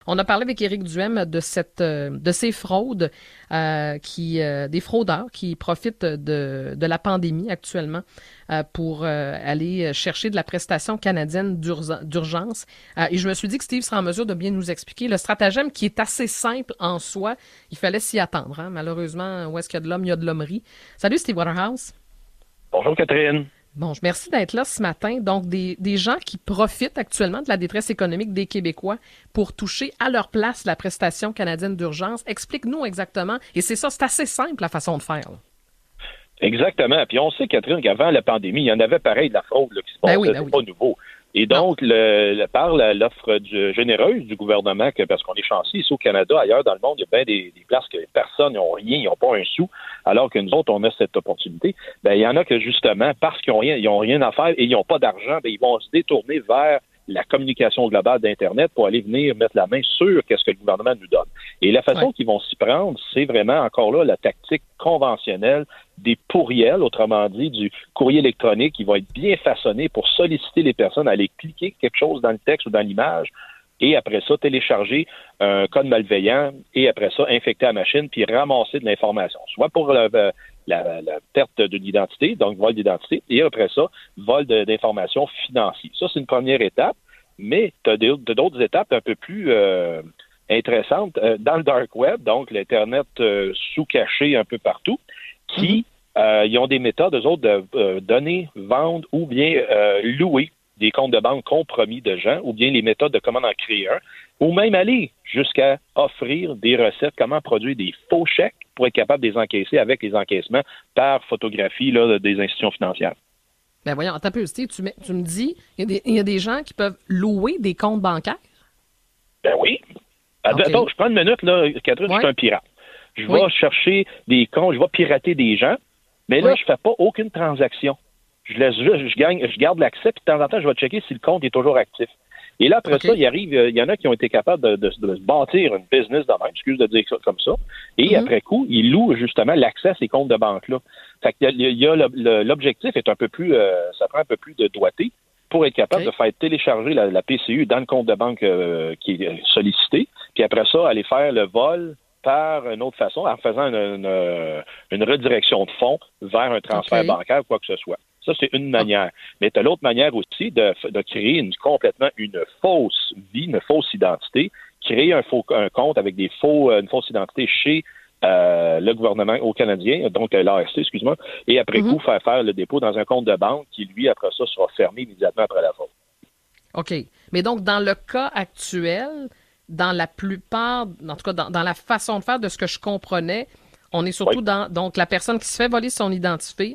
On a parlé avec Éric Duhem de ces fraudes, des fraudeurs qui profitent de la pandémie actuellement pour aller chercher de la prestation canadienne d'urgence. Et je me suis dit que Steve sera en mesure de bien nous expliquer le stratagème qui est assez simple en soi. Il fallait s'y attendre, hein? Malheureusement, où est-ce qu'il y a de l'homme, il y a de l'hommerie. Salut Steve Waterhouse. Bonjour Catherine. Bon, merci d'être là ce matin. Donc, des gens qui profitent actuellement de la détresse économique des Québécois pour toucher à leur place la prestation canadienne d'urgence. Explique-nous exactement. Et c'est assez simple la façon de faire. Là. Exactement. Puis on sait, Catherine, qu'avant la pandémie, il y en avait pareil de la fraude là, qui se passait. C'est pas nouveau. Et donc, par l'offre généreuse du gouvernement, parce qu'on est chanceux ici au Canada, ailleurs dans le monde, il y a bien des places que personne n'ont rien, ils n'ont pas un sou, alors que nous autres, on a cette opportunité. Ben, il y en a que justement, parce qu'ils n'ont rien à faire et ils n'ont pas d'argent, ben, ils vont se détourner vers la communication globale d'Internet pour aller venir mettre la main sur qu'est-ce que le gouvernement nous donne. Et la façon qu'ils vont s'y prendre, c'est vraiment encore là la tactique conventionnelle des pourriels, autrement dit, du courrier électronique qui va être bien façonné pour solliciter les personnes à aller cliquer quelque chose dans le texte ou dans l'image et après ça, télécharger un code malveillant et après ça, infecter la machine puis ramasser de l'information, soit pour la perte de l'identité, donc vol d'identité, et après ça, vol d'informations financières. Ça, c'est une première étape, mais tu as d'autres étapes un peu plus intéressantes dans le dark web, donc l'Internet sous-caché un peu partout, qui ils ont des méthodes, eux autres, de donner, vendre ou bien louer des comptes de banque compromis de gens, ou bien les méthodes de comment en créer un, ou même aller jusqu'à offrir des recettes, comment produire des faux chèques pour être capable de les encaisser avec les encaissements par photographie là, des institutions financières. Ben voyons, attends un peu, Steve, tu me dis, il y a des gens qui peuvent louer des comptes bancaires? Ben oui. Attends, je prends une minute, là, Catherine, je suis un pirate. Je vais chercher des comptes, je vais pirater des gens, mais là, je fais pas aucune transaction. Je garde l'accès, puis de temps en temps, je vais checker si le compte est toujours actif. Et là, après ça, il y en a qui ont été capables de se bâtir une business de même, excuse de dire ça comme ça, et après coup, ils louent justement l'accès à ces comptes de banque-là. Fait que l'objectif est un peu plus, ça prend un peu plus de doigté pour être capable de faire télécharger la PCU dans le compte de banque qui est sollicité, puis après ça, aller faire le vol par une autre façon, en faisant une redirection de fonds vers un transfert bancaire ou quoi que ce soit. Ça, c'est une manière. Mais tu as l'autre manière aussi de créer complètement une fausse vie, une fausse identité, créer un compte avec une fausse identité chez le gouvernement au Canadien, donc l'ARC, excuse-moi, et après coup, faire le dépôt dans un compte de banque qui, lui, après ça, sera fermé immédiatement après la faute. OK. Mais donc, dans le cas actuel, dans la plupart, en tout cas, dans la façon de faire de ce que je comprenais, on est surtout dans donc la personne qui se fait voler son identité,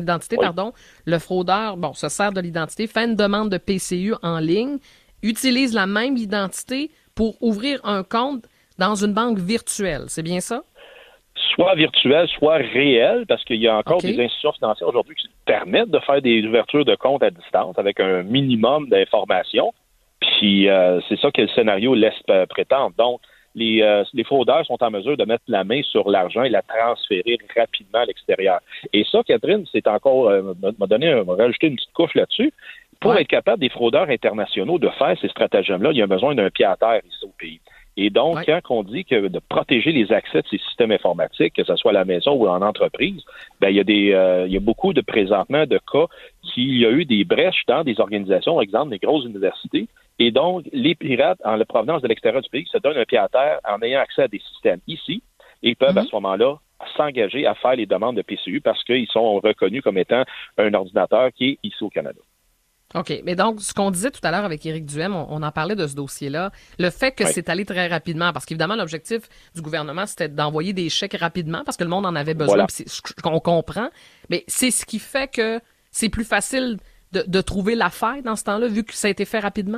le fraudeur, se sert de l'identité, fait une demande de PCU en ligne, utilise la même identité pour ouvrir un compte dans une banque virtuelle. C'est bien ça? Soit virtuelle, soit réelle, parce qu'il y a encore des institutions financières aujourd'hui qui permettent de faire des ouvertures de comptes à distance avec un minimum d'informations. Puis c'est ça que le scénario laisse prétendre. Donc, les fraudeurs sont en mesure de mettre la main sur l'argent et la transférer rapidement à l'extérieur. Et ça, Catherine, c'est encore m'a rajouté une petite couche là-dessus. Pour être capable des fraudeurs internationaux de faire ces stratagèmes-là, il y a besoin d'un pied à terre ici au pays. Et donc, quand on dit que de protéger les accès de ces systèmes informatiques, que ce soit à la maison ou en entreprise, ben il y a beaucoup de présentement de cas qu'il y a eu des brèches dans des organisations, par exemple des grosses universités. Et donc, les pirates, en la provenance de l'extérieur du pays, se donnent un pied à terre en ayant accès à des systèmes ici et peuvent à ce moment-là s'engager à faire les demandes de PCU parce qu'ils sont reconnus comme étant un ordinateur qui est ici au Canada. OK. Mais donc, ce qu'on disait tout à l'heure avec Éric Duhem, on en parlait de ce dossier-là, le fait que c'est allé très rapidement, parce qu'évidemment, l'objectif du gouvernement, c'était d'envoyer des chèques rapidement parce que le monde en avait besoin, on comprend, mais c'est ce qui fait que c'est plus facile de trouver la faille dans ce temps-là, vu que ça a été fait rapidement?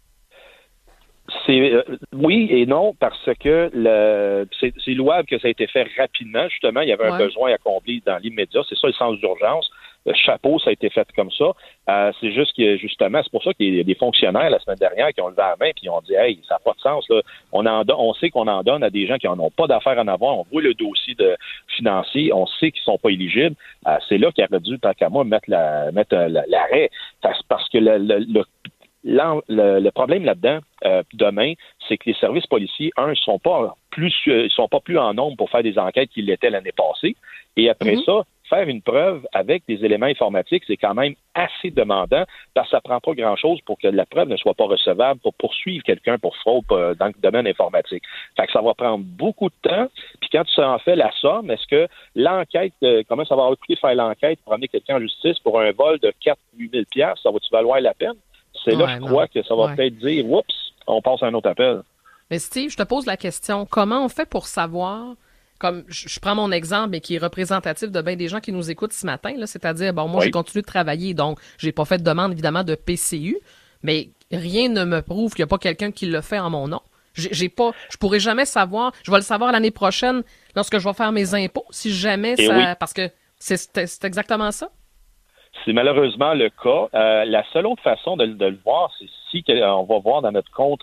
Oui et non, parce que c'est louable que ça a été fait rapidement. Justement, il y avait un besoin à combler dans l'immédiat. C'est ça le sens d'urgence. Le chapeau, ça a été fait comme ça. C'est juste que, justement, c'est pour ça qu'il y a des fonctionnaires la semaine dernière qui ont levé la main et qui ont dit « Hey, ça n'a pas de sens. Là. On sait qu'on en donne à des gens qui n'en ont pas d'affaires à en avoir. On voit le dossier financier. On sait qu'ils ne sont pas éligibles. C'est là qu'il aurait dû, tant qu'à moi, mettre l'arrêt. Parce que le problème là-dedans, demain, c'est que les services policiers, ils sont pas plus en nombre pour faire des enquêtes qu'ils l'étaient l'année passée. Et après ça, faire une preuve avec des éléments informatiques, c'est quand même assez demandant parce que ça prend pas grand-chose pour que la preuve ne soit pas recevable pour poursuivre quelqu'un pour fraude dans le domaine informatique. Fait que ça va prendre beaucoup de temps. Puis quand tu en fais la somme, est-ce que l'enquête, comment ça va coûter de faire l'enquête pour amener quelqu'un en justice pour un vol de 4-8 000 $, ça va-tu valoir la peine? C'est là, je crois, que ça va peut-être dire, oups, on passe à un autre appel. Mais Steve, je te pose la question, comment on fait pour savoir, comme je prends mon exemple, mais qui est représentatif de bien des gens qui nous écoutent ce matin, là, c'est-à-dire, bon, moi, j'ai continué de travailler, donc j'ai pas fait de demande, évidemment, de PCU, mais rien ne me prouve qu'il n'y a pas quelqu'un qui le fait en mon nom. Je pourrais jamais savoir, je vais le savoir l'année prochaine lorsque je vais faire mes impôts, si jamais parce que c'est exactement ça. C'est malheureusement le cas. La seule autre façon de le voir, c'est si on va voir dans notre compte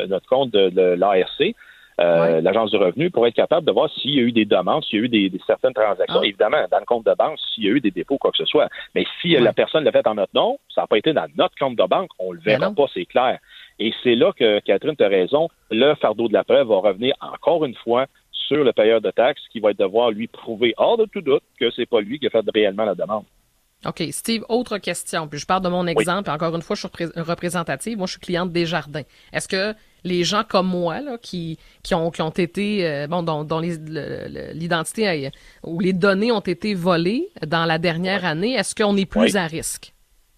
de l'ARC, l'Agence du revenu, pour être capable de voir s'il y a eu des demandes, s'il y a eu des certaines transactions. Évidemment, dans le compte de banque, s'il y a eu des dépôts, quoi que ce soit. Mais si la personne l'a fait en notre nom, ça n'a pas été dans notre compte de banque, on le verra pas, c'est clair. Et c'est là que, Catherine, tu as raison, le fardeau de la preuve va revenir encore une fois sur le payeur de taxes qui va devoir lui prouver hors de tout doute que c'est pas lui qui a fait réellement la demande. OK. Steve, autre question. Puis je parle de mon exemple. Encore une fois, je suis représentative. Moi, je suis cliente Desjardins. Est-ce que les gens comme moi, là, qui ont été, dont l'identité ou les données ont été volées dans la dernière année, est-ce qu'on est plus à risque?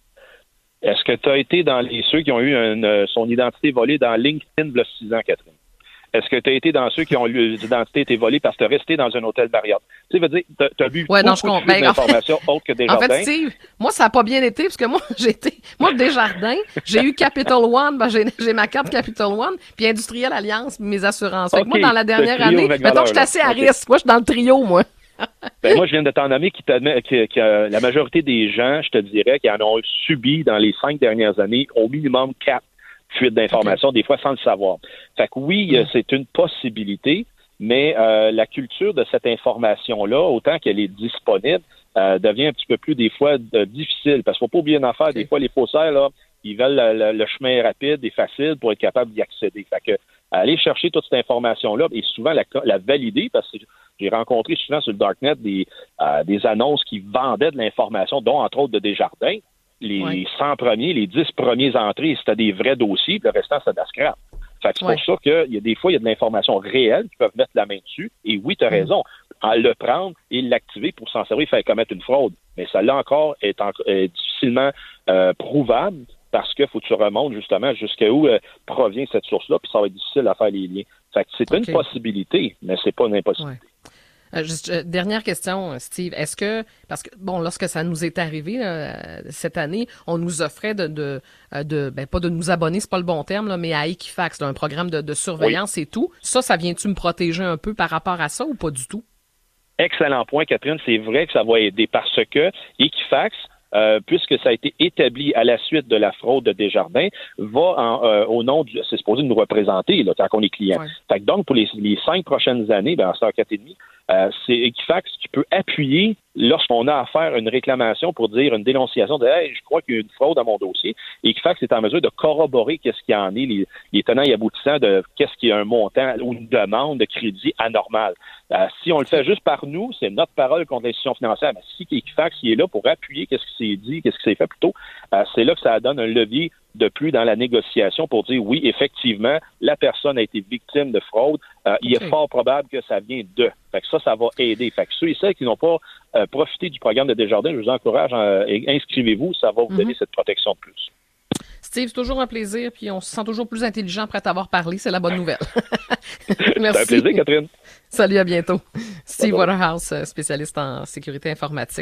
Est-ce que tu as été dans ceux qui ont eu son identité volée dans LinkedIn il y a 6 ans, Catherine? Est-ce que tu as été dans ceux qui ont eu l'identité été volée parce que tu es resté dans un hôtel Marriott? Tu sais, veux dire, tu as vu beaucoup d'informations autres que Desjardins. En fait, Steve, moi, ça n'a pas bien été parce que moi, Desjardins, j'ai eu Capital One, j'ai ma carte Capital One, puis Industrielle Alliance, mes assurances. Fait que moi, dans la dernière année, mettons que je suis assez à risque. Moi, je suis dans le trio, moi. Moi, je viens de t'en nommer que la majorité des gens, je te dirais, qui en ont subi dans les 5 dernières années, au minimum 4 fuites d'informations, des fois sans le savoir. Fait que oui, c'est une possibilité, mais la culture de cette information-là, autant qu'elle est disponible, devient un petit peu plus, des fois, difficile. Parce qu'il ne faut pas oublier une affaire. Des fois, les faussaires, là, ils veulent le chemin rapide et facile pour être capable d'y accéder. Fait que aller chercher toute cette information-là et souvent la valider, parce que j'ai rencontré souvent sur le Darknet des annonces qui vendaient de l'information, dont entre autres de Desjardins. Les 100 premiers, les 10 premiers entrées, c'était des vrais dossiers, puis le restant, c'était de la scrap. Fait que c'est pour ça qu'il y a des fois, il y a de l'information réelle qui peuvent mettre la main dessus. Et oui, tu as raison, à le prendre et l'activer pour s'en servir, faire commettre une fraude. Mais ça, là encore, est difficilement prouvable parce qu'il faut que tu remontes justement jusqu'à où provient cette source-là, puis ça va être difficile à faire les liens. Fait que c'est une possibilité, mais c'est pas une impossibilité. Dernière question, Steve. Est-ce que, parce que, bon, lorsque ça nous est arrivé cette année, on nous offrait pas de nous abonner, c'est pas le bon terme, là, mais à Equifax, là, un programme de surveillance et tout. Ça vient-tu me protéger un peu par rapport à ça ou pas du tout? Excellent point, Catherine. C'est vrai que ça va aider parce que Equifax, puisque ça a été établi à la suite de la fraude de Desjardins, va au nom c'est supposé nous représenter là, quand on est client. Fait que donc, pour les 5 prochaines années, en 4,5, c'est Equifax qui peut appuyer lorsqu'on a à faire une réclamation pour dire une dénonciation de hey, je crois qu'il y a une fraude à mon dossier. Equifax est en mesure de corroborer qu'est-ce qu'il y en est, les tenants et aboutissants de qu'est-ce qui est un montant ou une demande de crédit anormal. Si on le fait juste par nous, c'est notre parole contre l'institution financière. Mais si Equifax est là pour appuyer qu'est-ce qui s'est dit, qu'est-ce qui s'est fait plutôt, c'est là que ça donne un levier de plus dans la négociation pour dire oui, effectivement, la personne a été victime de fraude. Il est fort probable que ça vient d'eux. Fait que ça va aider. Fait que ceux et celles qui n'ont pas profité du programme de Desjardins, je vous encourage, inscrivez-vous, ça va vous donner cette protection de plus. Steve, c'est toujours un plaisir, puis on se sent toujours plus intelligent après t'avoir parlé. C'est la bonne nouvelle. Merci. C'est un plaisir, Catherine. Salut, à bientôt. Steve Waterhouse, spécialiste en sécurité informatique.